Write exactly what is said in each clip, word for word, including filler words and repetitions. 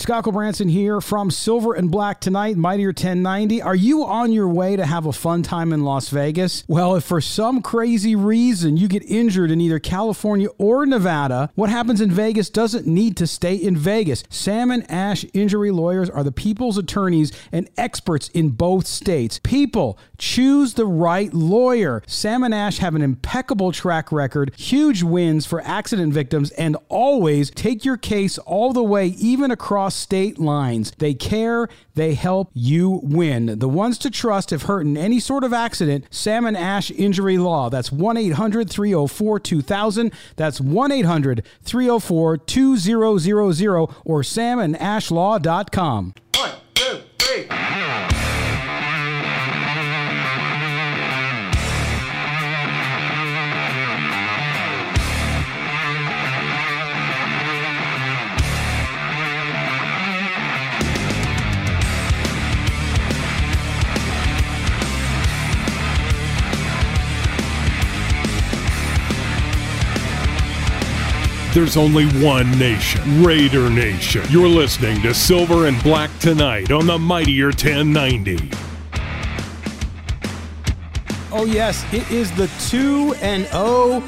Scott Branson here from Silver and Black Tonight, Mightier ten ninety. Are you on your way to have a fun time in Las Vegas? Well, if for some crazy reason you get injured in either California or Nevada, what happens in Vegas doesn't need to stay in Vegas. Sam and Ash Injury Lawyers are the people's attorneys and experts in both states. People, choose the right lawyer. Sam and Ash have an impeccable track record, huge wins for accident victims, and always take your case all the way, even across state lines. They care, they help, you win. The ones to trust if hurt in any sort of accident, Sam and Ash Injury Law. That's one eight hundred three oh four two thousand. That's one eight hundred three oh four two thousand or sam and ash law dot com. One, two, three. There's only one nation, Raider Nation. You're listening to Silver and Black Tonight on the Mightier ten ninety. Oh yes, it is the two and oh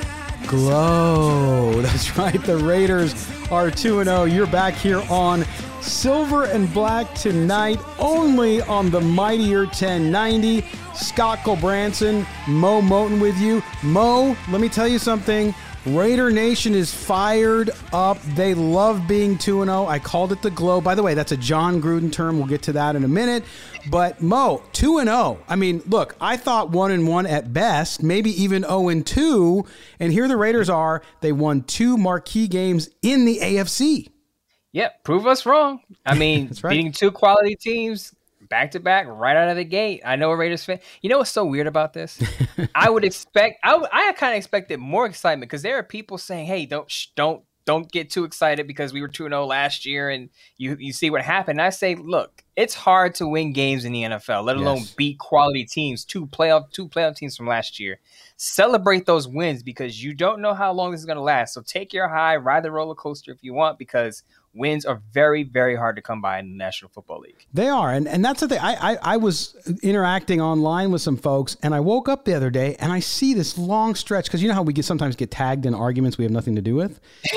glow. That's right, the Raiders are two and oh. You're back here on Silver and Black Tonight, only on the Mightier ten ninety. Scott Branson, Mo Moten with you. Mo, let me tell you something. Raider Nation is fired up. They love being two and oh. I called it the glow. By the way, that's a John Gruden term. We'll get to that in a minute. But Mo, two and oh. I mean, look, I thought one and one at best, maybe even oh and two. And here the Raiders are. They won two marquee games in the A F C. Yep, prove us wrong. I mean, That's right. Beating two quality teams back to back right out of the gate. I know a Raiders fan. You know what's so weird about this? I would expect. I would, I kind of expected more excitement because there are people saying, "Hey, don't sh- don't don't get too excited because we were two and oh last year and you you see what happened." And I say, look, it's hard to win games in the N F L, let alone Yes. beat quality teams. Two playoff two playoff teams from last year. Celebrate those wins because you don't know how long this is going to last. So take your high, ride the roller coaster if you want, because wins are very, very hard to come by in the National Football League. They are. And and that's the thing. I, I, I was interacting online with some folks, and I woke up the other day, and I see this long stretch, because you know how we get sometimes get tagged in arguments we have nothing to do with?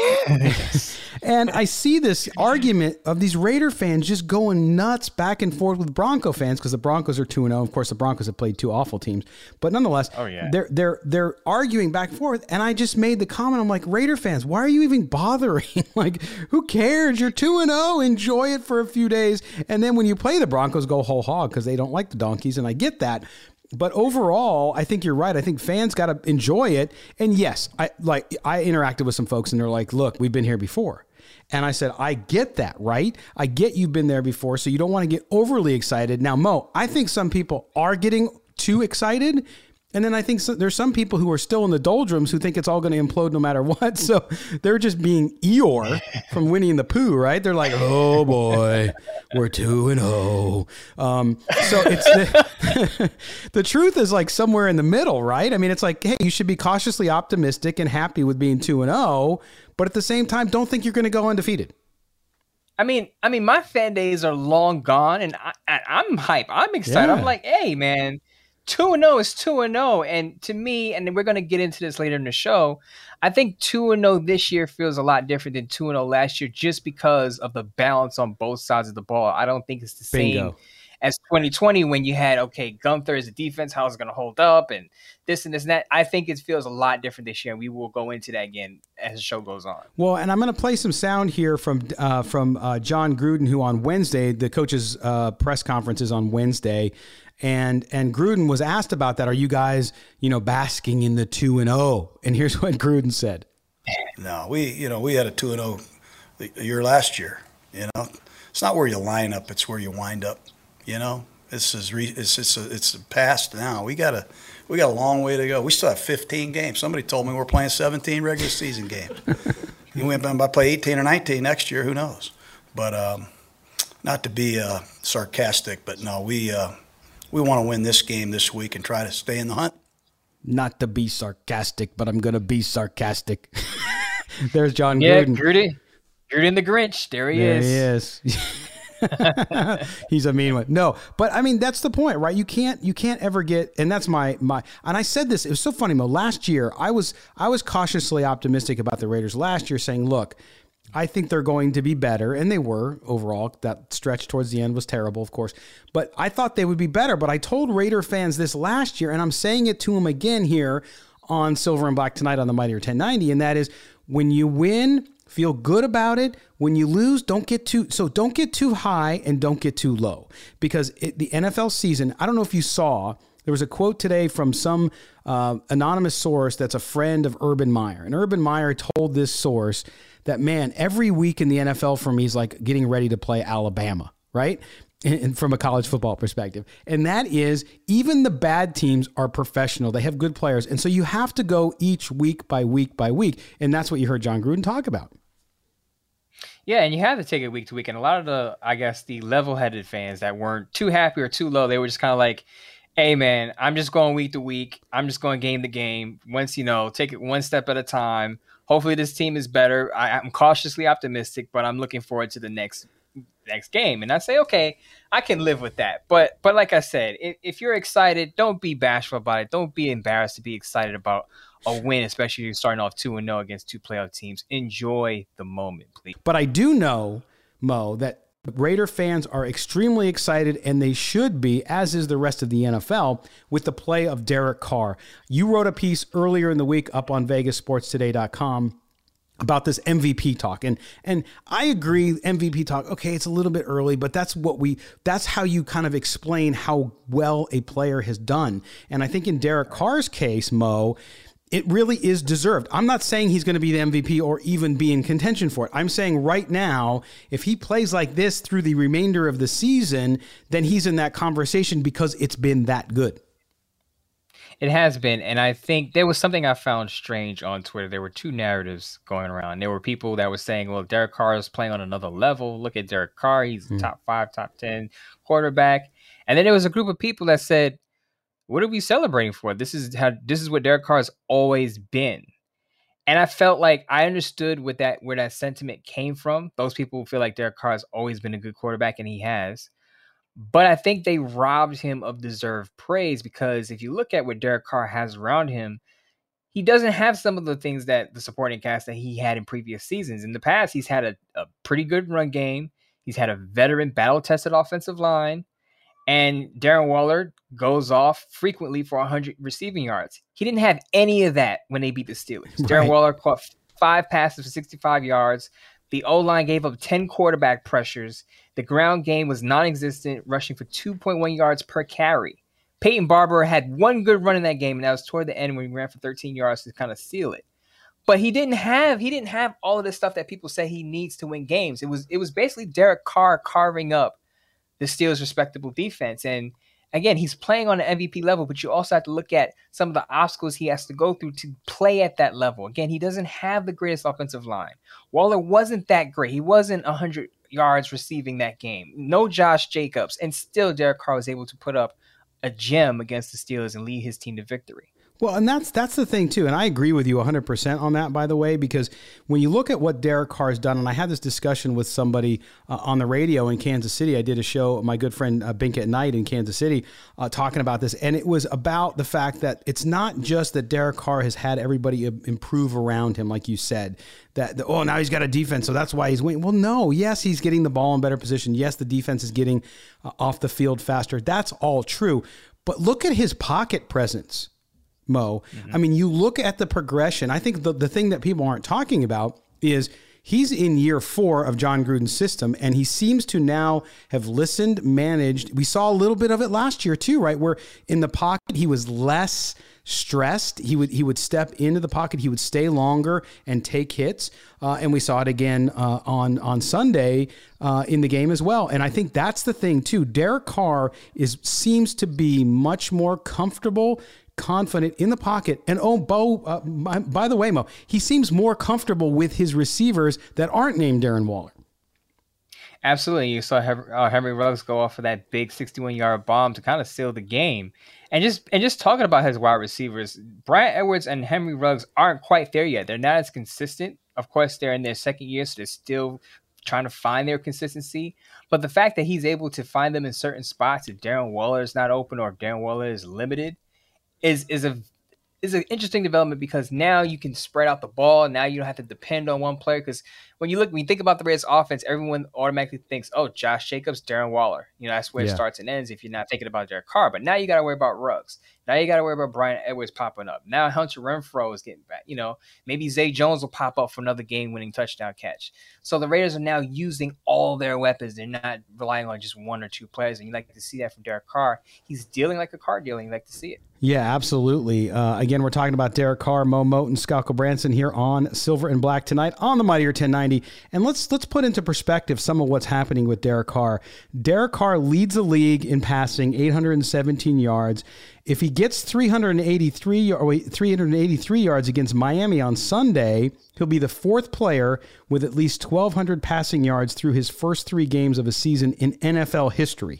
And I see this argument of these Raider fans just going nuts back and forth with Bronco fans, because the Broncos are two and oh. Of course, the Broncos have played two awful teams. But nonetheless, Oh, yeah. they're, they're, they're arguing back and forth, and I just made the comment, I'm like, Raider fans, why are you even bothering? Like, who cares? You're two and oh. Enjoy it for a few days. And then when you play the Broncos, go whole hog because they don't like the donkeys. And I get that. But overall, I think you're right. I think fans got to enjoy it. And yes, I like I interacted with some folks and they're like, look, we've been here before. And I said, I get that, right? I get you've been there before, so you don't want to get overly excited. Now, Mo, I think some people are getting too excited. And then I think so, there's some people who are still in the doldrums who think it's all going to implode no matter what. So they're just being Eeyore from Winnie and the Pooh, right? They're like, oh boy, we're two and oh. Um, so it's the, the truth is like somewhere in the middle, right? I mean, it's like, hey, you should be cautiously optimistic and happy with being two and oh, but at the same time, don't think you're going to go undefeated. I mean, I mean, my fan days are long gone, and I, I, I'm hype. I'm excited. Yeah. I'm like, hey, man. two and oh is two and oh. And to me, and we're going to get into this later in the show, I think two and oh this year feels a lot different than two and oh last year just because of the balance on both sides of the ball. I don't think it's the Bingo. same as twenty twenty when you had, okay, Gunther is a defense, how is it going to hold up, and this and this and that. I think it feels a lot different this year, and we will go into that again as the show goes on. Well, and I'm going to play some sound here from uh, from uh, John Gruden, who on Wednesday, the coach's uh, press conference is on Wednesday, and and Gruden was asked about that. Are you guys, you know, basking in the two and oh? And here's what Gruden said. No, we, you know, we had a two and oh the year last year. You know, it's not where you line up; it's where you wind up. You know, this is re, it's it's a, it's the past now. We got a we got a long way to go. We still have fifteen games. Somebody told me we're playing seventeen regular season games. You went by play eighteen or nineteen next year. Who knows? But um, not to be uh, sarcastic, but no, we uh, we want to win this game this week and try to stay in the hunt. Not to be sarcastic, but I'm going to be sarcastic. There's John Yeah, Gruden. Gruden. Bigger than the Grinch. There he there is. He is. He's a mean one. No, but I mean, that's the point, right? You can't, you can't ever get, and that's my, my, and I said this, it was so funny, Mo. Last year, I was, I was cautiously optimistic about the Raiders last year, saying, look, I think they're going to be better, and they were overall. That stretch towards the end was terrible, of course, but I thought they would be better. But I told Raider fans this last year, and I'm saying it to them again here on Silver and Black tonight on the Mightier ten ninety, and that is, when you win, feel good about it. When you lose, don't get too, so don't get too high and don't get too low, because it, the N F L season, I don't know if you saw, there was a quote today from some uh, anonymous source that's a friend of Urban Meyer. And Urban Meyer told this source that, man, every week in the N F L for me is like getting ready to play Alabama, right? And from a college football perspective. And that is, even the bad teams are professional. They have good players. And so you have to go each week by week by week. And that's what you heard John Gruden talk about. Yeah, and you have to take it week to week. And a lot of the, I guess, the level-headed fans that weren't too happy or too low, they were just kind of like, hey, man, I'm just going week to week. I'm just going game to game. Once, you know, take it one step at a time. Hopefully this team is better. I, I'm cautiously optimistic, but I'm looking forward to the next next game. And I say, okay, I can live with that. But but like I said, if, if you're excited, don't be bashful about it. Don't be embarrassed to be excited about a win, especially if you're starting off two and oh against two playoff teams. Enjoy the moment, please. But I do know, Mo, that Raider fans are extremely excited, and they should be, as is the rest of the N F L, with the play of Derek Carr. You wrote a piece earlier in the week up on Vegas Sports Today dot com about this M V P talk. And and I agree, M V P talk, okay, it's a little bit early, but that's what we that's how you kind of explain how well a player has done. And I think in Derek Carr's case, Mo, it really is deserved. I'm not saying he's going to be the M V P or even be in contention for it. I'm saying right now, if he plays like this through the remainder of the season, then he's in that conversation because it's been that good. It has been, and I think there was something I found strange on Twitter. There were two narratives going around. There were people that were saying, well, Derek Carr is playing on another level. Look at Derek Carr. He's mm. top five, top ten quarterback. And then there was a group of people that said, what are we celebrating for? This is how this is what Derek Carr has always been. And I felt like I understood what that where that sentiment came from. Those people who feel like Derek Carr has always been a good quarterback, and he has. But I think they robbed him of deserved praise, because if you look at what Derek Carr has around him, he doesn't have some of the things that the supporting cast that he had in previous seasons. In the past, he's had a, a pretty good run game. He's had a veteran battle-tested offensive line. And Darren Waller goes off frequently for one hundred receiving yards. He didn't have any of that when they beat the Steelers. Right. Darren Waller caught five passes for sixty-five yards. The O-line gave up ten quarterback pressures. The ground game was non-existent, rushing for two point one yards per carry. Peyton Barber had one good run in that game, and that was toward the end when he ran for thirteen yards to kind of seal it. But he didn't have he didn't have all of this stuff that people say he needs to win games. It was it was basically Derek Carr carving up the Steelers' respectable defense. And again, he's playing on an M V P level, but you also have to look at some of the obstacles he has to go through to play at that level. Again, he doesn't have the greatest offensive line. Waller wasn't that great. He wasn't one hundred yards receiving that game. No Josh Jacobs. And still Derek Carr was able to put up a gem against the Steelers and lead his team to victory. Well, and that's that's the thing, too. And I agree with you one hundred percent on that, by the way, because when you look at what Derek Carr has done, and I had this discussion with somebody uh, on the radio in Kansas City. I did a show, my good friend uh, Bink at Night in Kansas City, uh, talking about this. And it was about the fact that it's not just that Derek Carr has had everybody improve around him, like you said, that, the, oh, now he's got a defense, so that's why he's winning. Well, no, yes, he's getting the ball in better position. Yes, the defense is getting uh, off the field faster. That's all true. But look at his pocket presence, Mo. Mm-hmm. I mean, you look at the progression. I think the, the thing that people aren't talking about is he's in year four of John Gruden's system, and he seems to now have listened, managed. We saw a little bit of it last year too, right? Where in the pocket, he was less stressed. He would he would step into the pocket. He would stay longer and take hits. Uh, and we saw it again uh, on, on Sunday uh, in the game as well. And I think that's the thing too. Derek Carr is seems to be much more comfortable, confident in the pocket. And oh, Bo, uh, by, by the way, Mo, he seems more comfortable with his receivers that aren't named Darren Waller. Absolutely. You saw Henry, uh, Henry Ruggs go off for that big sixty-one-yard bomb to kind of seal the game. And just and just talking about his wide receivers, Bryan Edwards and Henry Ruggs aren't quite there yet. They're not as consistent Of course, they're in their second year, so they're still trying to find their consistency. But the fact that he's able to find them in certain spots, if Darren Waller is not open or if Darren Waller is limited, is is a is an interesting development, because now you can spread out the ball. Now you don't have to depend on one player, because when you look, when you think about the Raiders offense, everyone automatically thinks, oh, Josh Jacobs, Darren Waller. You know, that's where Yeah. it starts and ends if you're not thinking about Derek Carr. But now you got to worry about Ruggs. Now you got to worry about Brian Edwards popping up. Now Hunter Renfrow is getting back. You know, maybe Zay Jones will pop up for another game-winning touchdown catch. So the Raiders are now using all their weapons. They're not relying on just one or two players, and you like to see that from Derek Carr. He's dealing like a car dealer. You like to see it. Yeah, absolutely. Uh, again, we're talking about Derek Carr, Mo Moton, Scalco Branson here on Silver and Black tonight on the Mightier ten ninety. And let's let's put into perspective some of what's happening with Derek Carr. Derek Carr leads the league in passing, eight hundred seventeen yards. If he gets three hundred eighty-three, or wait, three hundred eighty-three yards against Miami on Sunday, he'll be the fourth player with at least twelve hundred passing yards through his first three games of a season in N F L history.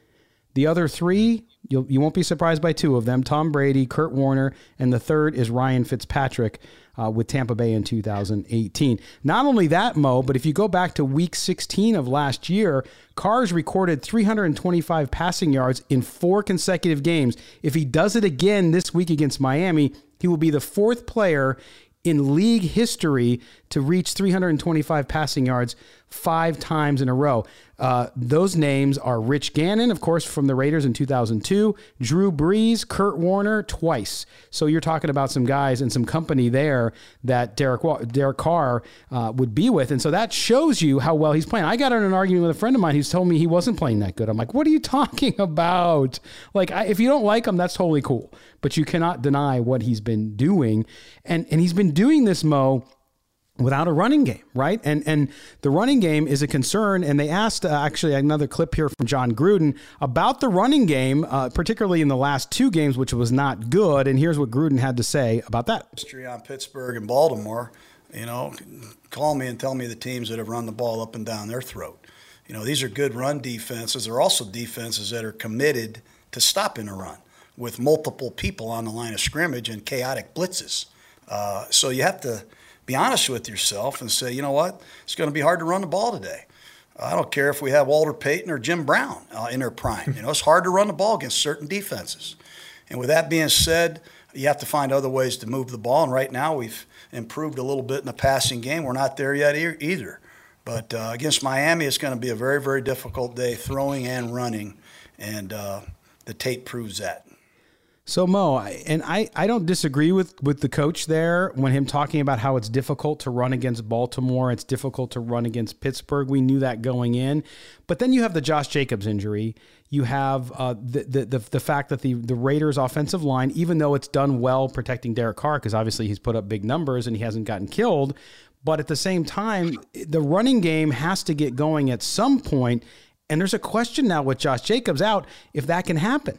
The other three, you'll, you won't be surprised by two of them, Tom Brady, Kurt Warner, and the third is Ryan Fitzpatrick uh, with Tampa Bay in two thousand eighteen. Not only that, Mo, but if you go back to week sixteen of last year, Carr's recorded three hundred twenty-five passing yards in four consecutive games. If he does it again this week against Miami, he will be the fourth player in league history to reach three hundred twenty-five passing yards five times in a row. Uh, those names are Rich Gannon, of course, from the Raiders in two thousand two, Drew Brees, Kurt Warner twice. So you're talking about some guys and some company there that Derek Derek Carr uh, would be with. And so that shows you how well he's playing. I got in an argument with a friend of mine who's told me he wasn't playing that good. I'm like, what are you talking about? Like, I, if you don't like him, that's totally cool. But you cannot deny what he's been doing. And, and he's been doing this, Mo, without a running game, right? And and the running game is a concern. And they asked, uh, actually, another clip here from John Gruden about the running game, uh, particularly in the last two games, which was not good. And here's what Gruden had to say about that. History on Pittsburgh and Baltimore, you know, call me and tell me the teams that have run the ball up and down their throat. You know, these are good run defenses. They're also defenses that are committed to stopping a run with multiple people on the line of scrimmage and chaotic blitzes. Uh, so you have to be honest with yourself and say, you know what, it's going to be hard to run the ball today. I don't care if we have Walter Payton or Jim Brown uh, in their prime. You know, it's hard to run the ball against certain defenses. And with that being said, you have to find other ways to move the ball. And right now we've improved a little bit in the passing game. We're not there yet e- either. But uh, against Miami, it's going to be a very, very difficult day throwing and running. And uh, the tape proves that. So, Mo, and I, I don't disagree with, with the coach there when him talking about how it's difficult to run against Baltimore. It's difficult to run against Pittsburgh. We knew that going in. But then you have the Josh Jacobs injury. You have uh, the, the, the the fact that the, the Raiders' offensive line, even though it's done well protecting Derek Carr, because obviously he's put up big numbers and he hasn't gotten killed, but at the same time, the running game has to get going at some point. And there's a question now with Josh Jacobs out if that can happen.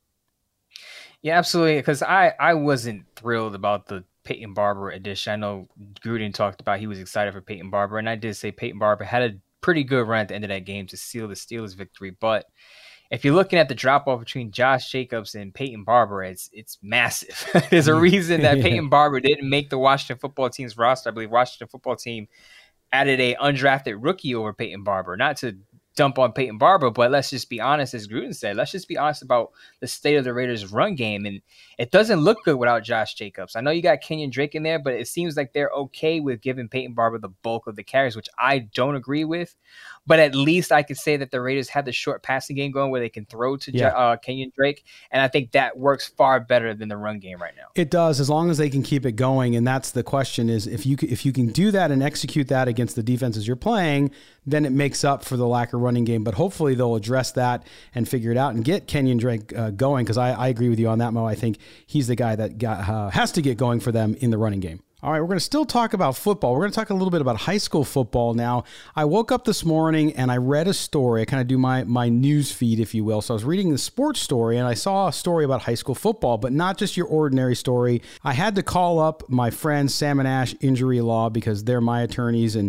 Yeah, absolutely. Because I, I wasn't thrilled about the Peyton Barber addition. I know Gruden talked about he was excited for Peyton Barber, and I did say Peyton Barber had a pretty good run at the end of that game to seal the Steelers' victory. But if you're looking at the drop-off between Josh Jacobs and Peyton Barber, it's it's massive. There's a reason that Peyton Barber didn't make the Washington football team's roster. I believe Washington football team added a undrafted rookie over Peyton Barber, not to dump on Peyton Barber, but let's just be honest, as Gruden said, let's just be honest about the state of the Raiders' run game. And it doesn't look good without Josh Jacobs. I know you got Kenyon Drake in there, but it seems like they're okay with giving Peyton Barber the bulk of the carries, which I don't agree with. But at least I could say that the Raiders have the short passing game going where they can throw to yeah. uh, Kenyon Drake. And I think that works far better than the run game right now. It does, as long as they can keep it going. And that's the question is if you if you can do that and execute that against the defenses you're playing, then it makes up for the lack of running game. But hopefully they'll address that and figure it out and get Kenyon Drake uh, going, because I, I agree with you on that, Mo. I think he's the guy that got, uh, has to get going for them in the running game. All right, we're going to still talk about football. We're going to talk a little bit about high school football now. I woke up this morning and I read a story. I kind of do my, my news feed, if you will. So I was reading the sports story and I saw a story about high school football, but not just your ordinary story. I had to call up my friend Sam and Ash Injury Law because they're my attorneys, and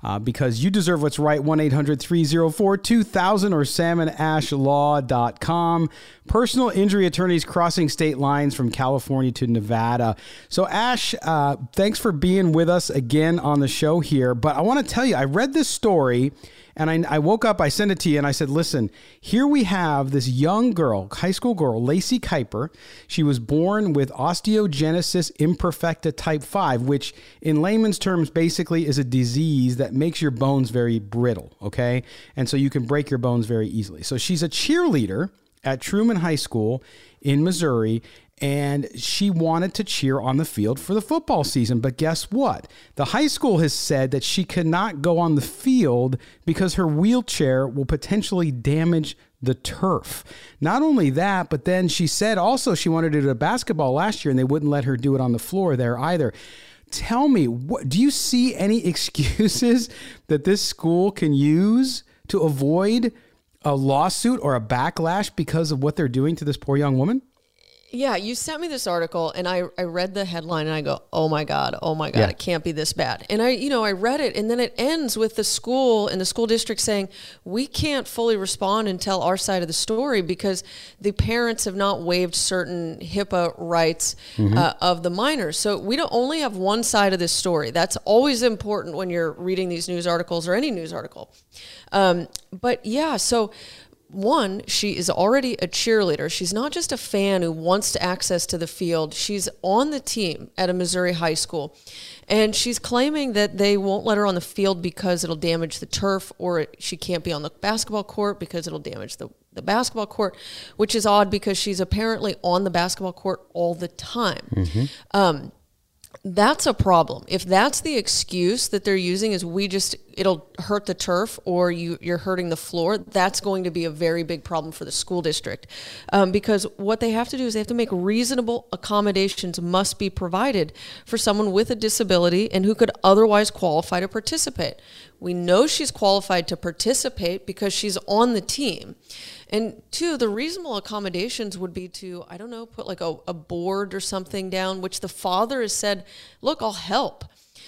uh, because you deserve what's right. one eight hundred three oh four two thousand or salmon ash law dot com. Personal injury attorneys crossing state lines from California to Nevada. So, Ash, uh, thanks for being with us again on the show here. But I want to tell you, I read this story and I, I woke up, I sent it to you, and I said, listen, here we have this young girl, high school girl, Lacey Kuiper. She was born with osteogenesis imperfecta type five, which in layman's terms basically is a disease that makes your bones very brittle, okay? And so you can break your bones very easily. So she's a cheerleader at Truman High School in Missouri, and she wanted to cheer on the field for the football season. But guess what? The high school has said that she cannot go on the field because her wheelchair will potentially damage the turf. Not only that, but then she said also she wanted to do basketball last year, and they wouldn't let her do it on the floor there either. Tell me, what, do you see any excuses that this school can use to avoid a lawsuit or a backlash because of what they're doing to this poor young woman? Yeah, you sent me this article and I, I read the headline and I go, oh my God, oh my God, yeah. It can't be this bad. And I, you know, I read it and then it ends with the school and the school district saying, we can't fully respond and tell our side of the story because the parents have not waived certain HIPAA rights mm-hmm. uh, of the minors. So we don't only have one side of this story. That's always important when you're reading these news articles or any news article. Um, but yeah, so one, she is already a cheerleader. She's not just a fan who wants to access to the field. She's on the team at a Missouri high school. And she's claiming that they won't let her on the field because it'll damage the turf, or she can't be on the basketball court because it'll damage the, the basketball court, which is odd because she's apparently on the basketball court all the time. Mm-hmm. Um, That's a problem. If that's the excuse that they're using is we just, it'll hurt the turf or you, you're hurting the floor, that's going to be a very big problem for the school district. Um, because what they have to do is they have to make reasonable accommodations must be provided for someone with a disability and who could otherwise qualify to participate. We know she's qualified to participate because she's on the team. And two, the reasonable accommodations would be to, I don't know, put like a, a board or something down, which the father has said, look, I'll help.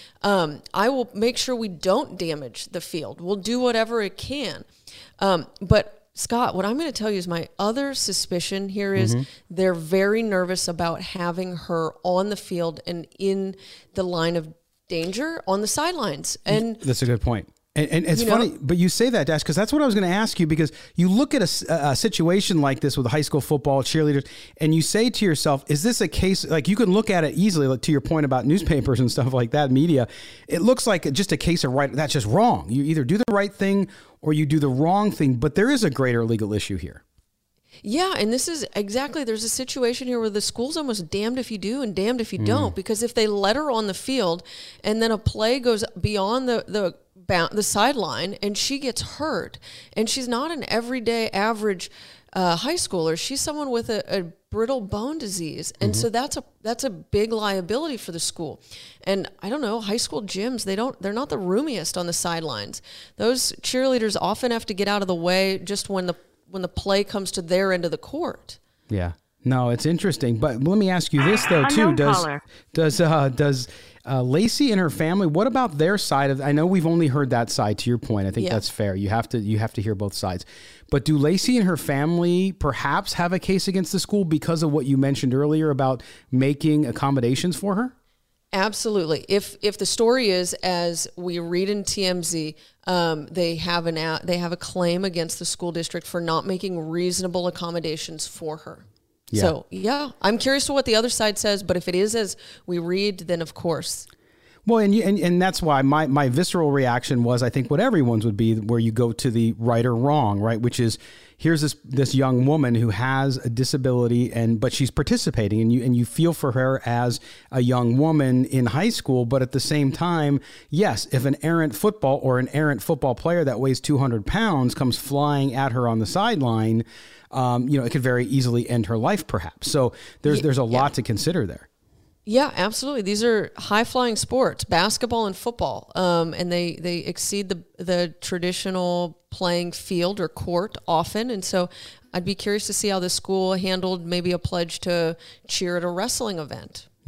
Um, I will make sure we don't damage the field. We'll do whatever it can. Um, but Scott, what I'm going to tell you is my other suspicion here is mm-hmm. they're very nervous about having her on the field and in the line of danger on the sidelines. And that's a good point. And, and it's you funny, know, but you say that, Dash, because that's what I was going to ask you, because you look at a, a situation like this with high school football cheerleaders and you say to yourself, is this a case, like you can look at it easily, like to your point about newspapers and stuff like that, media, it looks like just a case of right, that's just wrong. You either do the right thing or you do the wrong thing, but there is a greater legal issue here. Yeah, and this is exactly, there's a situation here where the school's almost damned if you do and damned if you mm. don't, because if they let her on the field and then a play goes beyond the, the, the sideline and she gets hurt, and she's not an everyday average uh, high schooler, she's someone with a, a brittle bone disease, and mm-hmm. so that's a that's a big liability for the school. And I don't know, high school gyms, they don't they're not the roomiest on the sidelines. Those cheerleaders often have to get out of the way just when the when the play comes to their end of the court. Yeah. No, it's interesting. But let me ask you this, though, too. Does caller. does uh, does uh, Lacey and her family, what about their side of, I know we've only heard that side, to your point. I think yeah. that's fair. You have to you have to hear both sides. But do Lacey and her family perhaps have a case against the school because of what you mentioned earlier about making accommodations for her? Absolutely. If if the story is as we read in T M Z, um, they have an a, they have a claim against the school district for not making reasonable accommodations for her. Yeah. So yeah, I'm curious to what the other side says. But if it is as we read, then of course. Well, and, you, and and that's why my, my visceral reaction was, I think what everyone's would be, where you go to the right or wrong, right? Which is, here's this this young woman who has a disability, and but she's participating, and you and you feel for her as a young woman in high school. But at the same time, yes, if an errant football or an errant football player that weighs two hundred pounds comes flying at her on the sideline, um, you know, it could very easily end her life, perhaps. So there's there's a lot yeah. to consider there. Yeah, absolutely. These are high-flying sports, basketball and football, um, and they, they exceed the the traditional playing field or court often. And so I'd be curious to see how the school handled maybe a pledge to cheer at a wrestling event. Yeah.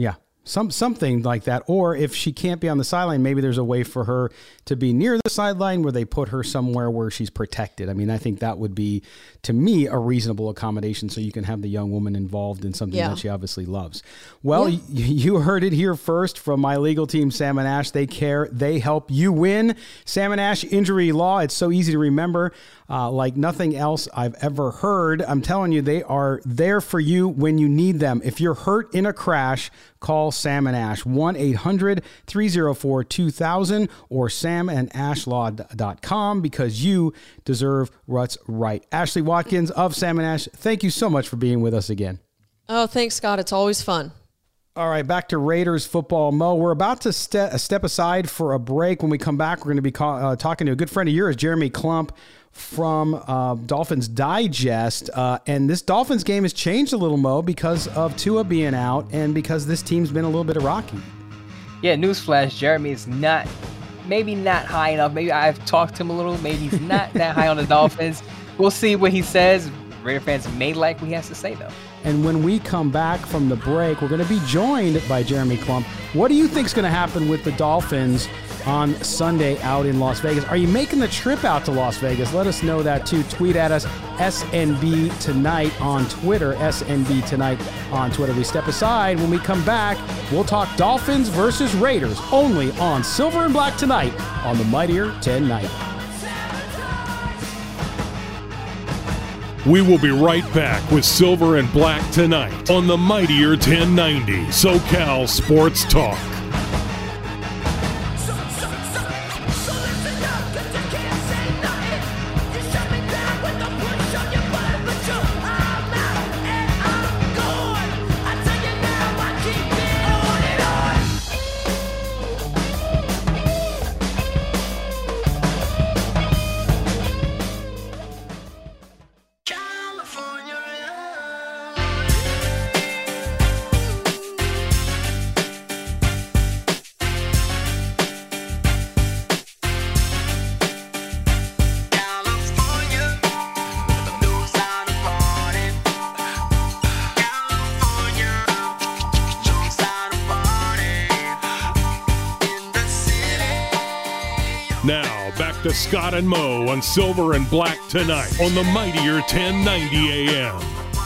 Some something like that. Or if she can't be on the sideline, maybe there's a way for her to be near the sideline where they put her somewhere where she's protected. I mean, I think that would be, to me, a reasonable accommodation so you can have the young woman involved in something Yeah. that she obviously loves. Well, Yeah. y- you heard it here first from my legal team, Sam and Ash. They care. They help you win. Sam and Ash Injury Law. It's so easy to remember, uh, like nothing else I've ever heard. I'm telling you, they are there for you when you need them. If you're hurt in a crash, call Sam and Ash, one eight hundred three oh four two thousand or sam and ash law dot com, because you deserve what's right. Ashley Watkins of Sam and Ash, thank you so much for being with us again. Oh, thanks, Scott. It's always fun. All right, back to Raiders football. Mo, we're about to ste- step aside for a break. When we come back, we're going to be ca- uh, talking to a good friend of yours, Jeremy Klump from uh, Dolphins Digest. Uh, and this Dolphins game has changed a little, Mo, because of Tua being out and because this team's been a little bit rocky. Yeah, newsflash, Jeremy is not, maybe not high enough. Maybe I've talked to him a little. Maybe he's not that high on the Dolphins. We'll see what he says. Raider fans may like what he has to say, though. And when we come back from the break, we're going to be joined by Jeremy Klump. What do you think is going to happen with the Dolphins on Sunday out in Las Vegas? Are you making the trip out to Las Vegas? Let us know that too. Tweet at us, S N B Tonight on Twitter, S N B Tonight on Twitter. We step aside. When we come back, we'll talk Dolphins versus Raiders only on Silver and Black Tonight on the Mightier ten ninety. We will be right back with Silver and Black Tonight on the Mightier ten ninety SoCal Sports Talk. Now, back to Scott and Mo on Silver and Black Tonight on the Mightier ten ninety A M.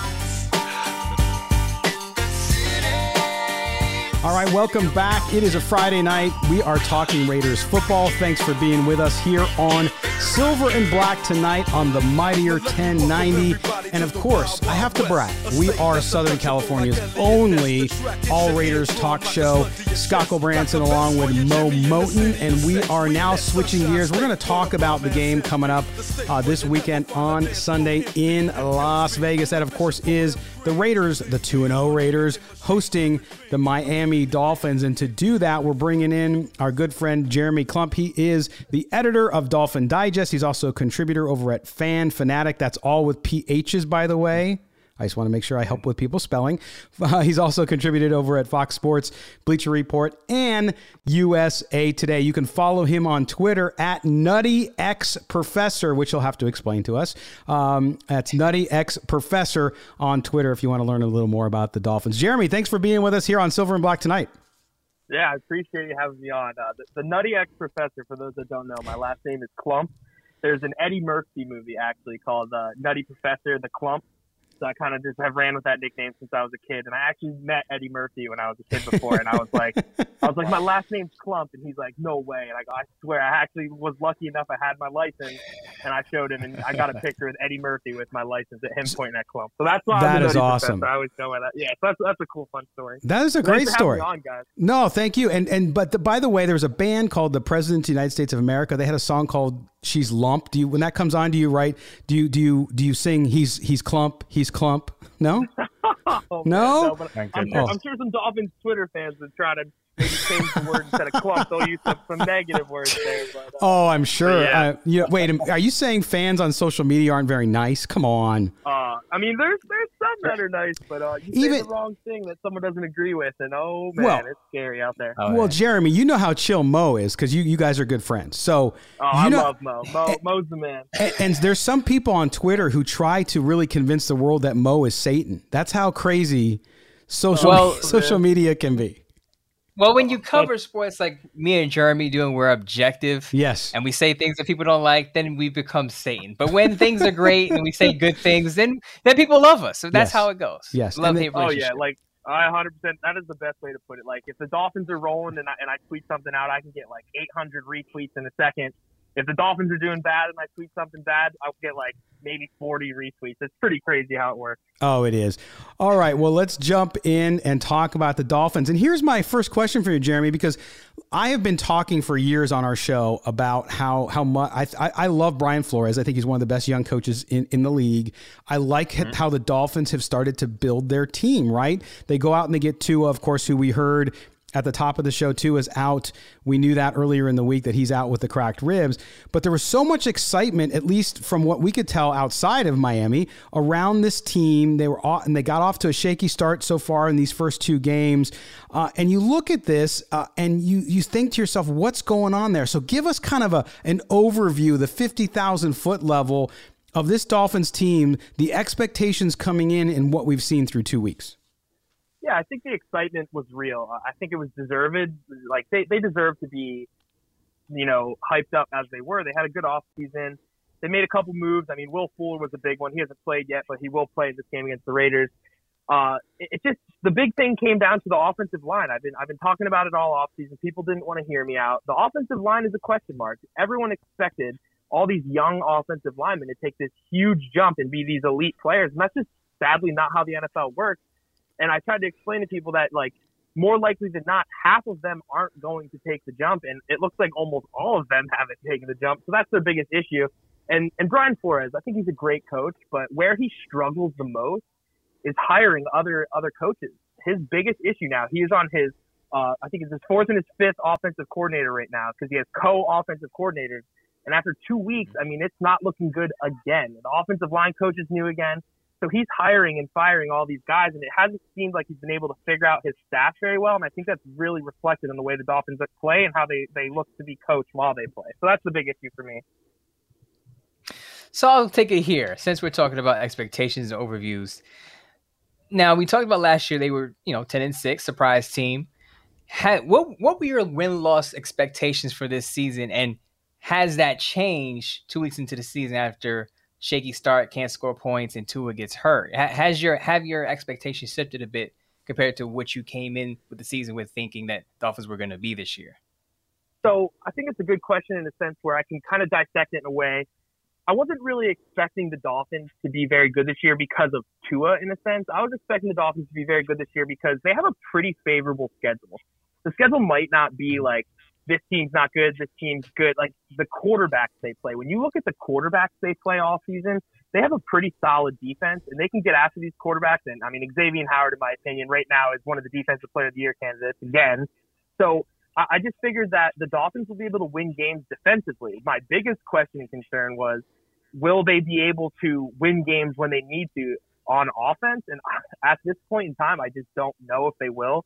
All right, welcome back. It is a Friday night. We are talking Raiders football. Thanks for being with us here on Silver and Black Tonight on the Mightier ten ninety. And of course, I have to brag. We are Southern California's only all Raiders talk show. Scott Branson along with Mo Moten. And we are now switching gears. We're going to talk about the game coming up uh, this weekend on Sunday in Las Vegas. That, of course, is the Raiders, the two and oh Raiders, hosting the Miami Dolphins. And to do that, we're bringing in our good friend Jeremy Klump. He is the editor of Dolphin Digest. He's also a contributor over at Fan Fanatic. That's all with P H's, by the way. I just want to make sure I help with people spelling. Uh, he's also contributed over at Fox Sports, Bleacher Report, and U S A Today. You can follow him on Twitter at NuttyXProfessor, which he'll have to explain to us. Um, that's NuttyXProfessor on Twitter if you want to learn a little more about the Dolphins. Jeremy, thanks for being with us here on Silver and Black Tonight. Yeah, I appreciate you having me on. Uh, the, the Nutty X Professor, for those that don't know, my last name is Klump. There's an Eddie Murphy movie actually called uh, Nutty Professor, The Klump. So I kind of just have ran with that nickname since I was a kid. And I actually met Eddie Murphy when I was a kid before. And I was like, I was like, my last name's Klump. And he's like, no way. And I go, I swear, I actually was lucky enough. I had my license and I showed him and I got a picture with Eddie Murphy with my license at him pointing at Klump. So that's why That I'm the is Nutty awesome. Professor. I always go by that. Yeah, so that's, that's a cool, fun story. That is a Thanks great for story. having me on, guys. No, thank you. And and but the, by the way, there's a band called the President of the United States of America. They had a song called "She's Lump." Do you, when that comes on, do you write? Do you do you do you sing? He's he's clump. He's clump. No. Oh, No? man, no but Thank I'm, you. sure, Oh. I'm sure some Dolphins Twitter fans would try to maybe change the word instead of clump. They'll use some, some negative words there. But, uh, Oh, I'm sure. Yeah. Uh, you know, wait, are you saying fans on social media aren't very nice? Come on. uh, I mean, there's there's some that are nice, but uh, you Even- say the wrong thing that someone doesn't agree with, and oh man, Well- it's scary out there. Oh, Well, yeah. Jeremy, you know how chill Mo is because you, you guys are good friends. So Oh, you I know, love Mo. Mo. Mo's the man. and, and there's some people on Twitter who try to really convince the world that Mo is Satan. That's how crazy social Well, social media can be. Well, when you cover sports like me and Jeremy doing, we're objective. Yes. And we say things that people don't like, then we become Satan. But when things are great and we say good things, then then people love us. So that's Yes. how it goes. Yes. Love And hate they- Oh yeah, relationship. like I one hundred percent. That is the best way to put it. Like if the Dolphins are rolling and I, and I tweet something out, I can get like eight hundred retweets in a second. If the Dolphins are doing bad and I tweet something bad, I'll get like maybe forty retweets. It's pretty crazy how it works. Oh, it is. All right. Well, let's jump in and talk about the Dolphins. And here's my first question for you, Jeremy, because I have been talking for years on our show about how how much I, I I love Brian Flores. I think he's one of the best young coaches in, in the league. I like mm-hmm. how the Dolphins have started to build their team, right? They go out and they get Tua, of course, who we heard at the top of the show, too, is out. We knew that earlier in the week that he's out with the cracked ribs. But there was so much excitement, at least from what we could tell outside of Miami, around this team. They were off, and they got off to a shaky start so far in these first two games. Uh, and you look at this uh, and you you think to yourself, what's going on there? So give us kind of a an overview, the fifty thousand foot level of this Dolphins team, the expectations coming in and what we've seen through two weeks. Yeah, I think the excitement was real. I think it was deserved. Like they, they deserve to be, you know, hyped up as they were. They had a good offseason. They made a couple moves. I mean, Will Fuller was a big one. He hasn't played yet, but he will play this game against the Raiders. Uh, it, it just the big thing came down to the offensive line. I've been I've been talking about it all offseason. People didn't want to hear me out. The offensive line is a question mark. Everyone expected all these young offensive linemen to take this huge jump and be these elite players, and that's just sadly not how the N F L works. And I tried to explain to people that, like, more likely than not, half of them aren't going to take the jump. And it looks like almost all of them haven't taken the jump. So that's their biggest issue. And and Brian Flores, I think he's a great coach, but where he struggles the most is hiring other other coaches. His biggest issue now, he is on his, uh, I think it's his fourth and his fifth offensive coordinator right now because he has co-offensive coordinators. And after two weeks, I mean, it's not looking good again. The offensive line coach is new again. So he's hiring and firing all these guys, and it hasn't seemed like he's been able to figure out his staff very well. And I think that's really reflected in the way the Dolphins play and how they, they look to be coached while they play. So that's the big issue for me. So I'll take it here, since we're talking about expectations and overviews. Now, we talked about last year, they were, you know, ten and six, surprise team. Had, what, what were your win-loss expectations for this season, and has that changed two weeks into the season after shaky start, can't score points, and Tua gets hurt? Has your have your expectations shifted a bit compared to what you came in with the season with thinking that Dolphins were going to be this year? So I think it's a good question in the sense where I can kind of dissect it in a way. I wasn't really expecting the Dolphins to be very good this year because of Tua in a sense. I was expecting the Dolphins to be very good this year because they have a pretty favorable schedule. The schedule might not be like, this team's not good, this team's good. Like the quarterbacks they play. When you look at the quarterbacks they play all season, they have a pretty solid defense, and they can get after these quarterbacks. And I mean, Xavier Howard, in my opinion, right now is one of the defensive player of the year candidates again. So I, I just figured that the Dolphins will be able to win games defensively. My biggest question and concern was, will they be able to win games when they need to on offense? And at this point in time, I just don't know if they will.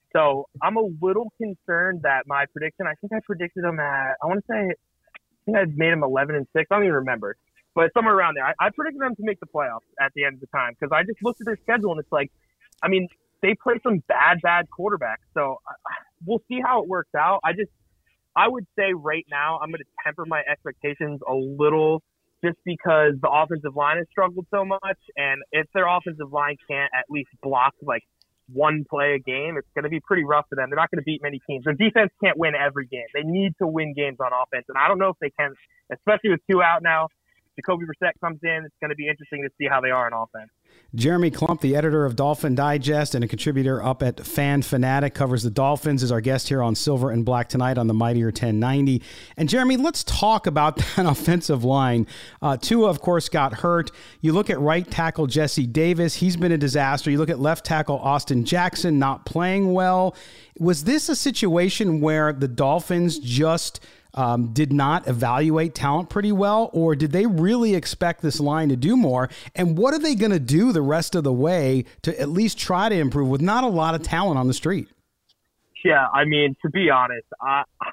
So I'm a little concerned that my prediction, I think I predicted them at, I want to say, I think I made them eleven and six. I don't even remember, but somewhere around there. I, I predicted them to make the playoffs at the end of the time because I just looked at their schedule and it's like, I mean, they play some bad, bad quarterbacks. So I, we'll see how it works out. I just, I would say right now, I'm going to temper my expectations a little just because the offensive line has struggled so much. And if their offensive line can't at least block like one play a game, it's going to be pretty rough for them. They're not going to beat many teams. Their defense can't win every game. They need to win games on offense. And I don't know if they can, especially with two out now. Jacoby Brissett comes in. It's going to be interesting to see how they are on offense. Jeremy Clump, the editor of Dolphin Digest and a contributor up at Fan Fanatic, covers the Dolphins, is our guest here on Silver and Black tonight on the Mightier ten ninety. And Jeremy, let's talk about that offensive line. Uh, Tua, of course, got hurt. You look at right tackle Jesse Davis. He's been a disaster. You look at left tackle Austin Jackson, not playing well. Was this a situation where the Dolphins just Um, did not evaluate talent pretty well, or did they really expect this line to do more? And what are they going to do the rest of the way to at least try to improve with not a lot of talent on the street? Yeah, I mean, to be honest, I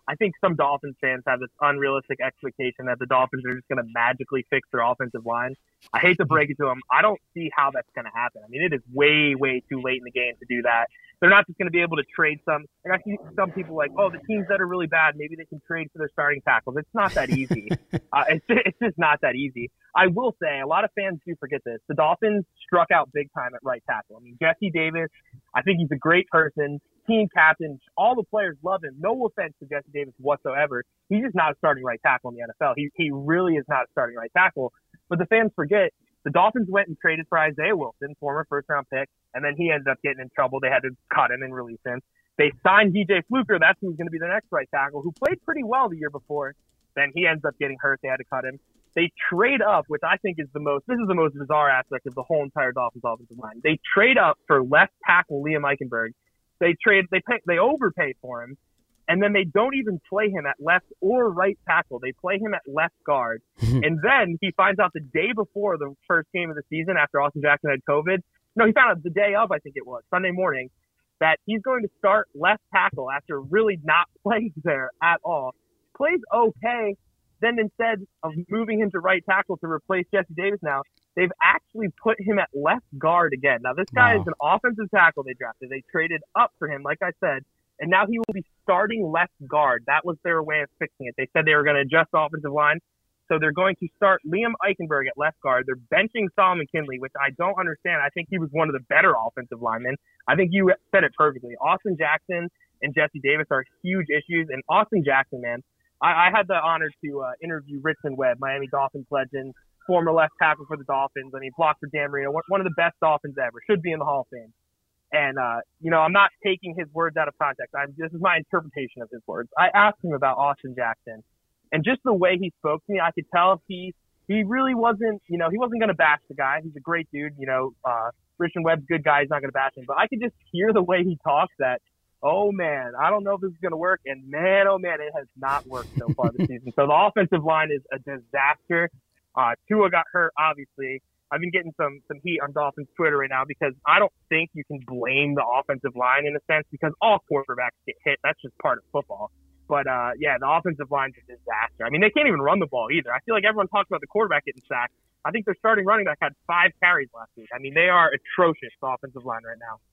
I think some Dolphins fans have this unrealistic expectation that the Dolphins are just going to magically fix their offensive line. I hate to break it to them. I don't see how that's going to happen. I mean, it is way, way too late in the game to do that. They're not just going to be able to trade some. And I see some people like, oh, the teams that are really bad, maybe they can trade for their starting tackles. It's not that easy. uh, it's, it's just not that easy. I will say, a lot of fans do forget this. The Dolphins struck out big time at right tackle. I mean, Jesse Davis, I think he's a great person. Team captain, all the players love him. No offense to Jesse Davis whatsoever. He's just not a starting right tackle in the N F L. He he really is not a starting right tackle. But the fans forget, the Dolphins went and traded for Isaiah Wilson, former first-round pick, and then he ended up getting in trouble. They had to cut him and release him. They signed D J Fluker. That's who's going to be the next right tackle, who played pretty well the year before. Then he ends up getting hurt. They had to cut him. They trade up, which I think is the most – this is the most bizarre aspect of the whole entire Dolphins offensive line. They trade up for left tackle Liam Eichenberg. They trade, they pay, they overpay for him, and then they don't even play him at left or right tackle. They play him at left guard. And then he finds out the day before the first game of the season, after Austin Jackson had COVID. No, he found out the day of, I think it was, Sunday morning, that he's going to start left tackle after really not playing there at all. Plays okay. Then instead of moving him to right tackle to replace Jesse Davis now, they've actually put him at left guard again. Now, this guy wow. is an offensive tackle they drafted. They traded up for him, like I said, and now he will be starting left guard. That was their way of fixing it. They said they were going to adjust the offensive line, so they're going to start Liam Eichenberg at left guard. They're benching Solomon Kindley, which I don't understand. I think he was one of the better offensive linemen. I think you said it perfectly. Austin Jackson and Jesse Davis are huge issues, and Austin Jackson, man, I, I had the honor to uh, interview Richmond Webb, Miami Dolphins legend, former left tackle for the Dolphins. I mean, blocked for Dan Marino, one of the best Dolphins ever, should be in the Hall of Fame. And, uh, you know, I'm not taking his words out of context. I'm, this is my interpretation of his words. I asked him about Austin Jackson, and just the way he spoke to me, I could tell he he really wasn't, you know, he wasn't going to bash the guy. He's a great dude. You know, uh, Richmond Webb's a good guy. He's not going to bash him. But I could just hear the way he talks that, oh, man, I don't know if this is going to work. And, man, oh, man, it has not worked so far this season. So the offensive line is a disaster. Uh, Tua got hurt, obviously. I've been getting some some heat on Dolphins Twitter right now because I don't think you can blame the offensive line in a sense because all quarterbacks get hit. That's just part of football. But, uh, yeah, the offensive line's a disaster. I mean, they can't even run the ball either. I feel like everyone talks about the quarterback getting sacked. I think their starting running back had five carries last week. I mean, they are atrocious, the offensive line right now.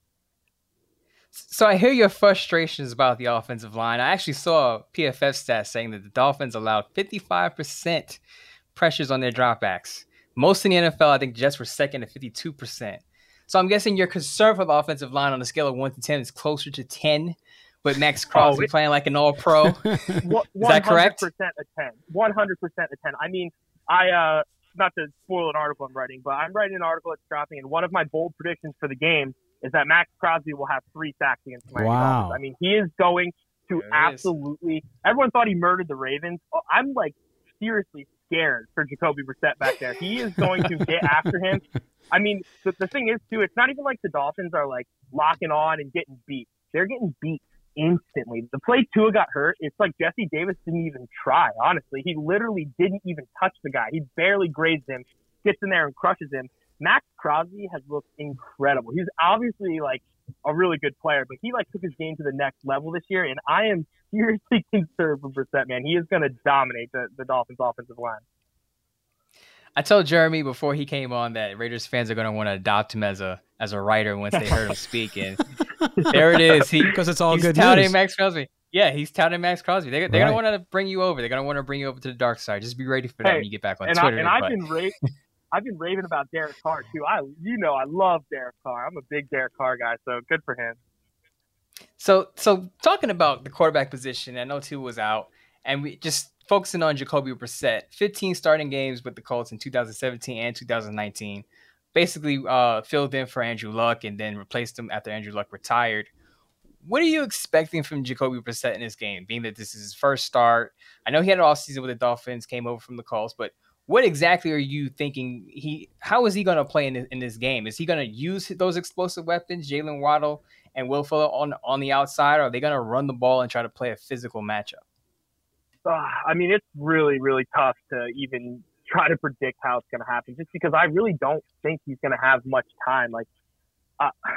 So I hear your frustrations about the offensive line. I actually saw P F F stats saying that the Dolphins allowed fifty-five percent pressures on their dropbacks. Most in the N F L, I think Jets were second at fifty-two percent. So I'm guessing your concern for the offensive line on a scale of one to ten is closer to ten, with Max Crosby oh, it, playing like an all-pro. Is that correct? one hundred percent a ten. one hundred percent a ten. I mean, I uh, not to spoil an article I'm writing, but I'm writing an article that's dropping, and one of my bold predictions for the game is that Max Crosby will have three sacks against the Miami wow. Dolphins. I mean, he is going to absolutely – everyone thought he murdered the Ravens. Oh, I'm, like, seriously scared for Jacoby Brissett back there. He is going to get after him. I mean, the, the thing is, too, it's not even like the Dolphins are, like, locking on and getting beat. They're getting beat instantly. The play Tua got hurt, it's like Jesse Davis didn't even try, honestly. He literally didn't even touch the guy. He barely grazed him, gets in there and crushes him. Max Crosby has looked incredible. He's obviously, like, a really good player, but he, like, took his game to the next level this year, and I am seriously concerned for Brissett, man. He is going to dominate the, the Dolphins' offensive line. I told Jeremy before he came on that Raiders fans are going to want to adopt him as a as a writer once they heard him speak, and there it is. He because it's all he's good touting news. Max Crosby. Yeah, he's touting Max Crosby. They're, they're right. going to want to bring you over. They're going to want to bring you over to the dark side. Just be ready for that hey, when you get back on and Twitter. I, and I've been ra- I've been raving about Derek Carr too. I you know I love Derek Carr. I'm a big Derek Carr guy, so good for him. So so talking about the quarterback position, I know Tua was out, and we just focusing on Jacoby Brissett. fifteen starting games with the Colts in two thousand seventeen and two thousand nineteen. Basically uh, filled in for Andrew Luck and then replaced him after Andrew Luck retired. What are you expecting from Jacoby Brissett in this game, being that this is his first start? I know he had an offseason with the Dolphins, came over from the Colts, but what exactly are you thinking? He How is he going to play in this, in this game? Is he going to use those explosive weapons, Jalen Waddle and Will Fuller on, on the outside, or are they going to run the ball and try to play a physical matchup? Uh, I mean, it's really, really tough to even try to predict how it's going to happen just because I really don't think he's going to have much time. Like, uh,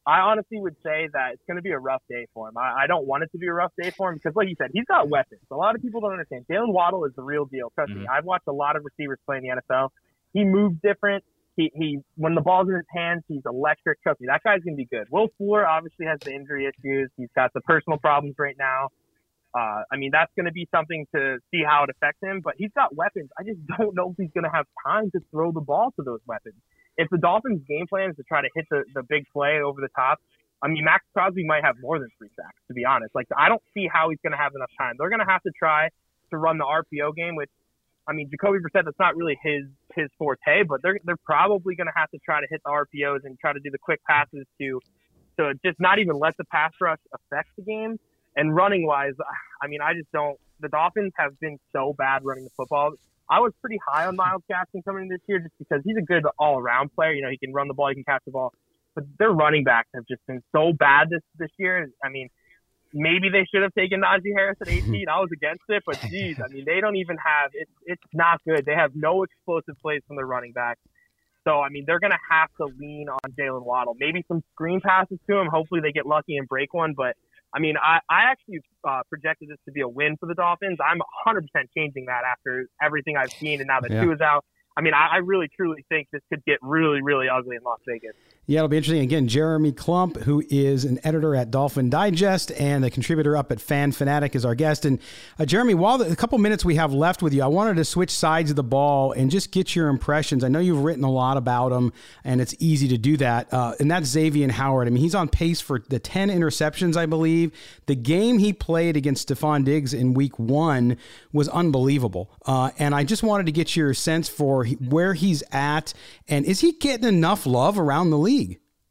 I honestly would say that it's going to be a rough day for him. I, I don't want it to be a rough day for him because, like you said, he's got weapons. A lot of people don't understand. Jalen Waddle is the real deal. Trust mm-hmm. me. I've watched a lot of receivers play in the N F L. He moves different. He, he when the ball's in his hands, he's electric. Trust me, that guy's going to be good. Will Fuller obviously has the injury issues. He's got the personal problems right now. Uh, I mean, that's going to be something to see how it affects him. But he's got weapons. I just don't know if he's going to have time to throw the ball to those weapons. If the Dolphins' game plan is to try to hit the, the big play over the top, I mean, Max Crosby might have more than three sacks, to be honest. Like, I don't see how he's going to have enough time. They're going to have to try to run the R P O game, which, I mean, Jacoby Brissett, that's not really his his forte, but they're they're probably going to have to try to hit the R P Os and try to do the quick passes to to just not even let the pass rush affect the game. And running-wise, I mean, I just don't – the Dolphins have been so bad running the football. I was pretty high on Myles Gaskin coming in this year just because he's a good all-around player. You know, he can run the ball, he can catch the ball. But their running backs have just been so bad this, this year. I mean, maybe they should have taken Najee Harris at eighteen. I was against it, but geez, I mean, they don't even have it, – it's not good. They have no explosive plays from their running back. So, I mean, they're going to have to lean on Jalen Waddle. Maybe some screen passes to him. Hopefully they get lucky and break one, but – I mean, I, I actually uh, projected this to be a win for the Dolphins. I'm one hundred percent changing that after everything I've seen, and now that yeah. Tua is out. I mean, I, I really, truly think this could get really, really ugly in Las Vegas. Yeah, it'll be interesting. Again, Jeremy Klump, who is an editor at Dolphin Digest and a contributor up at Fan Fanatic, is our guest. And uh, Jeremy, while the, a couple minutes we have left with you, I wanted to switch sides of the ball and just get your impressions. I know you've written a lot about him, and it's easy to do that. Uh, and that's Xavier Howard. I mean, he's on pace for the ten interceptions, I believe. The game he played against Stephon Diggs in week one was unbelievable. Uh, and I just wanted to get your sense for where he's at, and is he getting enough love around the league?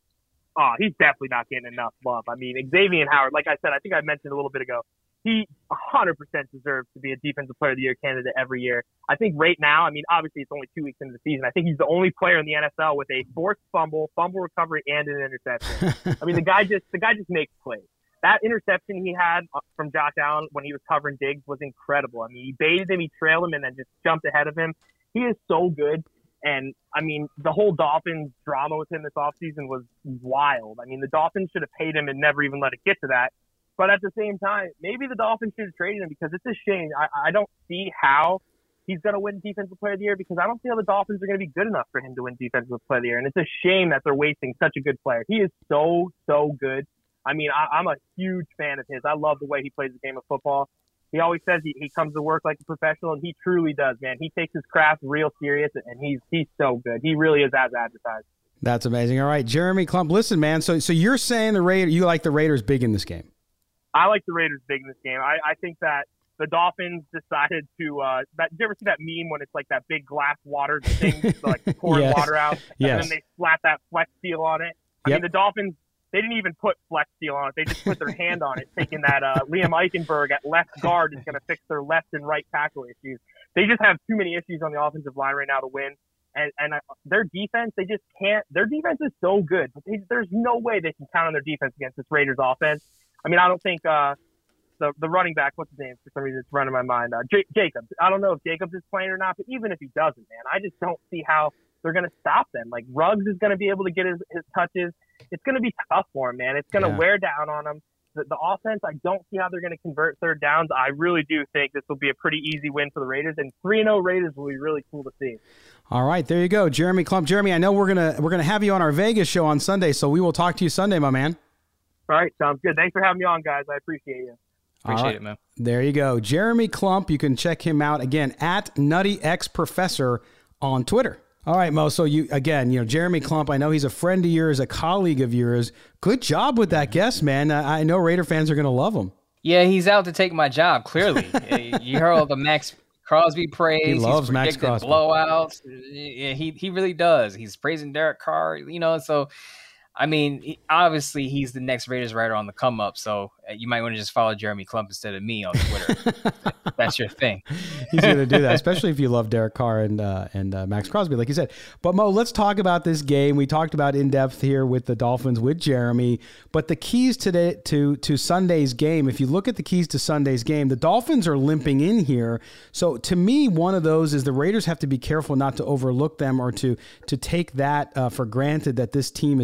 Oh, he's definitely not getting enough love. I mean, Xavier Howard, like I said, I think I mentioned a little bit ago, he one hundred percent deserves to be a Defensive Player of the Year candidate every year. I think right now, I mean, obviously it's only two weeks into the season. I think he's the only player in the N F L with a forced fumble, fumble recovery, and an interception. I mean, the guy just the guy just makes plays. That interception he had from Josh Allen when he was covering Diggs was incredible. I mean, he baited him, he trailed him, and then just jumped ahead of him. He is so good. And, I mean, the whole Dolphins drama with him this offseason was wild. I mean, the Dolphins should have paid him and never even let it get to that. But at the same time, maybe the Dolphins should have traded him because it's a shame. I, I don't see how he's going to win Defensive Player of the Year because I don't see how the Dolphins are going to be good enough for him to win Defensive Player of the Year. And it's a shame that they're wasting such a good player. He is so, so good. I mean, I, I'm a huge fan of his. I love the way he plays the game of football. He always says he, he comes to work like a professional, and he truly does, man. He takes his craft real serious, and he's he's so good. He really is as advertised. That's amazing. All right, Jeremy Klump, listen, man. So so you're saying the Raiders, you like the Raiders big in this game? I like the Raiders big in this game. I, I think that the Dolphins decided to uh, – that. Did you ever see that meme when it's like that big glass water thing, like pouring yes. water out, yes. and then they slap that Flex Seal on it? I yep. mean, the Dolphins – they didn't even put Flex Seal on it. They just put their hand on it, thinking that uh, Liam Eichenberg at left guard is going to fix their left and right tackle issues. They just have too many issues on the offensive line right now to win. And, and uh, their defense, they just can't – their defense is so good. But they, there's no way they can count on their defense against this Raiders offense. I mean, I don't think uh, the the running back, what's his name? For some reason, it's running my mind. Uh, J- Jacobs. I don't know if Jacobs is playing or not, but even if he doesn't, man, I just don't see how they're going to stop them. Like, Ruggs is going to be able to get his, his touches. It's going to be tough for him, man. It's going to yeah. wear down on him. The, the offense, I don't see how they're going to convert third downs. I really do think this will be a pretty easy win for the Raiders, and three and oh Raiders will be really cool to see. All right, there you go, Jeremy Klump. Jeremy, I know we're gonna we're gonna have you on our Vegas show on Sunday, so we will talk to you Sunday, my man. All right, sounds good. Thanks for having me on, guys. I appreciate you. Appreciate right. it, man. There you go, Jeremy Klump. You can check him out again at Nutty X Professor on Twitter. All right, Mo. So you again, you know, Jeremy Klump. I know he's a friend of yours, a colleague of yours. Good job with that guest, man. I know Raider fans are going to love him. Yeah, he's out to take my job. Clearly, you heard all the Max Crosby praise. He loves he's Max Crosby. Blowouts. Yeah, he he really does. He's praising Derek Carr. You know, so I mean, obviously he's the next Raiders writer on the come up. So you might want to just follow Jeremy Klump instead of me on Twitter. That's your thing. He's going to do that, especially if you love Derek Carr and uh, and uh, Max Crosby, like you said. But, Mo, let's talk about this game. We talked about in depth here with the Dolphins, with Jeremy. But the keys today to, to Sunday's game, if you look at the keys to Sunday's game, the Dolphins are limping in here. So, to me, one of those is the Raiders have to be careful not to overlook them or to, to take that uh, for granted that this team is beat up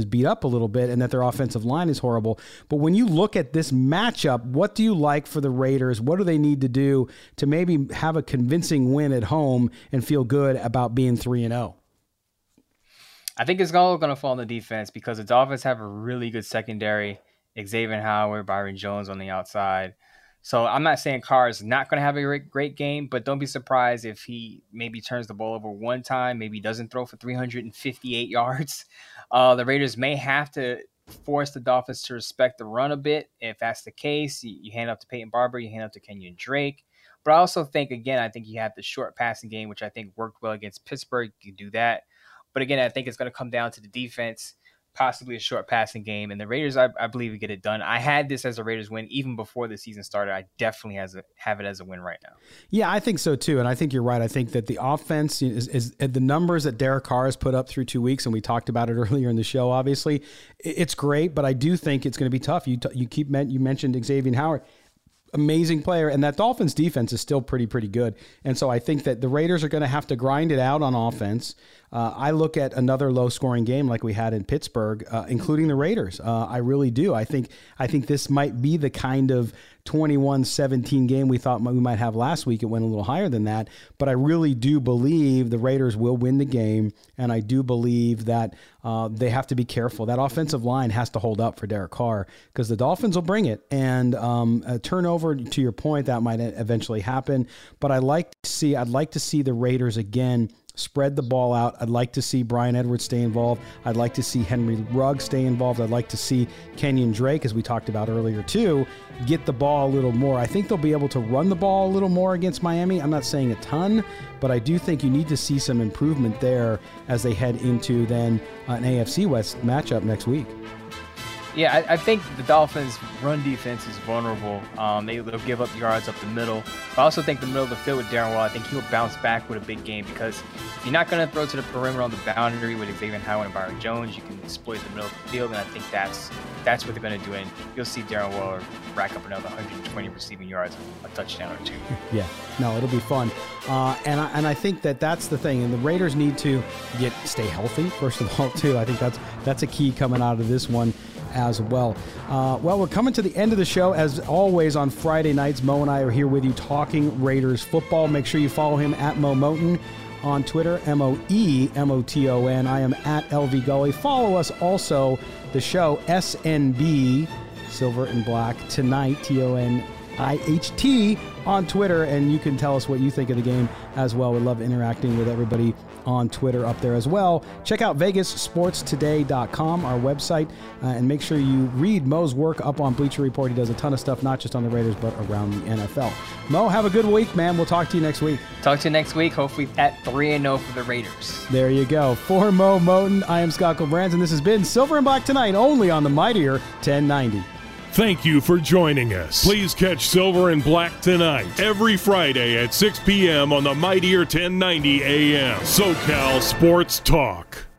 up a little bit and that their offensive line is horrible. But when you look at this matchup, what do you like for the Raiders? What do they need to do to maybe have a convincing win at home and feel good about being three and oh? I think it's all going to fall on the defense because the Dolphins have a really good secondary. Xavier Howard, Byron Jones on the outside. So I'm not saying Carr is not going to have a great, great game, but don't be surprised if he maybe turns the ball over one time, maybe doesn't throw for three hundred fifty-eight yards. Uh, the Raiders may have to force the Dolphins to respect the run a bit. If that's the case, you, you hand up to Peyton Barber, you hand up to Kenyon Drake. But I also think, again, I think you have the short passing game, which I think worked well against Pittsburgh. You can do that. But again, I think it's going to come down to the defense, possibly a short passing game. And the Raiders, I, I believe, will get it done. I had this as a Raiders win even before the season started. I definitely has a, have it as a win right now. Yeah, I think so too. And I think you're right. I think that the offense is, is, is the numbers that Derek Carr has put up through two weeks, and we talked about it earlier in the show, obviously. It's great, but I do think it's going to be tough. You, t- you, keep you mentioned Xavier Howard. Amazing player, and that Dolphins defense is still pretty, pretty good. And so I think that the Raiders are going to have to grind it out on offense. Uh, I look at another low-scoring game like we had in Pittsburgh, uh, including the Raiders. Uh, I really do. I think I think this might be the kind of twenty-one seventeen game we thought we might have last week. It went a little higher than that, but I really do believe the Raiders will win the game, and I do believe that uh, they have to be careful. That offensive line has to hold up for Derek Carr because the Dolphins will bring it, and um, a turnover, to your point, that might eventually happen. But I like to see, I'd like to see the Raiders again spread the ball out. I'd like to see Brian Edwards stay involved. I'd like to see Henry Ruggs stay involved. I'd like to see Kenyon Drake, as we talked about earlier too, get the ball a little more. I think they'll be able to run the ball a little more against Miami. I'm not saying a ton, but I do think you need to see some improvement there as they head into then an A F C West matchup next week. Yeah, I, I think the Dolphins' run defense is vulnerable. Um, they, they'll give up yards up the middle. I also think the middle of the field with Darren Waller, I think he'll bounce back with a big game because if you're not going to throw to the perimeter on the boundary with Xavier Howard and Byron Jones, you can exploit the middle of the field, and I think that's that's what they're going to do. And you'll see Darren Waller rack up another one hundred twenty receiving yards, a touchdown or two. Yeah, no, it'll be fun. Uh, and, I, and I think that that's the thing. And the Raiders need to get stay healthy, first of all, too. I think that's that's a key coming out of this one as well. Uh, well, we're coming to the end of the show. As always, on Friday nights, Mo and I are here with you talking Raiders football. Make sure you follow him at Mo Moton on Twitter, M O E M O T O N. I am at L V Gully. Follow us also, the show, S N B, Silver and Black Tonight, T O N I H T, on Twitter, and you can tell us what you think of the game as well. We love interacting with everybody on Twitter up there as well. Check out Vegas Sports Today dot com, our website, uh, and make sure you read Mo's work up on Bleacher Report. He does a ton of stuff, not just on the Raiders, but around the N F L. Mo, have a good week, man. We'll talk to you next week. Talk to you next week, hopefully at three and oh for the Raiders. There you go. For Mo Moton, I am Scott Colbrands, and this has been Silver and Black Tonight, only on the mightier ten ninety. Thank you for joining us. Please catch Silver and Black Tonight every Friday at six p.m. on the mightier ten ninety A M SoCal Sports Talk.